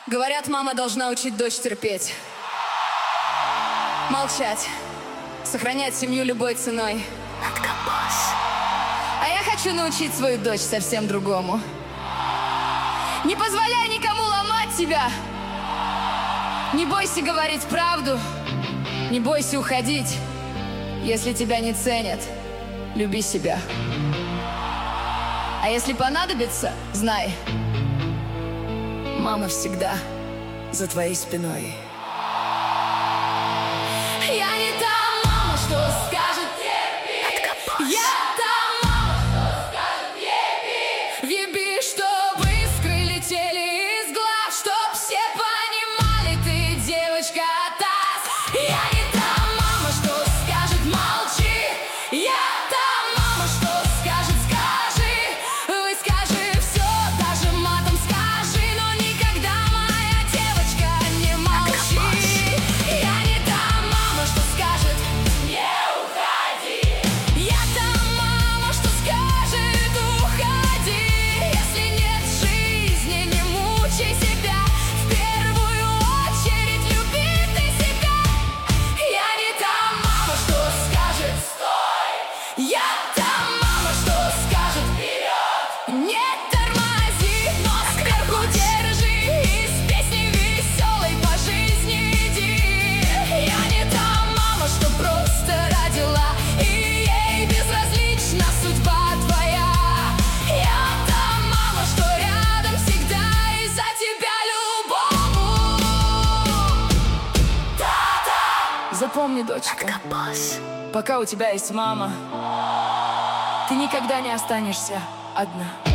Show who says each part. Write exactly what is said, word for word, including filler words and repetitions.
Speaker 1: Говорят, мама должна учить дочь терпеть, молчать, сохранять семью любой ценой. А я хочу научить свою дочь совсем другому. Не позволяй никому ломать тебя. Не бойся говорить правду. Не бойся уходить. Если тебя не ценят, люби себя. А если понадобится, знай, мама всегда за твоей спиной. Я не та мама, что скажет терпи. Я та мама, что скажет еби. Еби, чтоб искры летели из глаз, чтоб все понимали, ты девочка таз. Я не та мама, что скажет молчи. Я та мама, что скажет скажи. Выскажи все, даже матом скажи, но никогда, моя девочка, не молчи. Я не та мама, что скажет не уходи. Я та мама, что скажет уходи. Если нет жизни, не мучай себя. В первую очередь люби ты себя. Я не та мама, что скажет стой. Я та мама, что скажет вперед. Не тормози, но сверху держи. И с песней веселой по жизни иди. Я не та мама, что просто родила, и ей безразлична судьба твоя. Я та мама, что рядом всегда и за тебя любому. Та-та. Запомни, дочка, пока у тебя есть мама, ты никогда не останешься одна.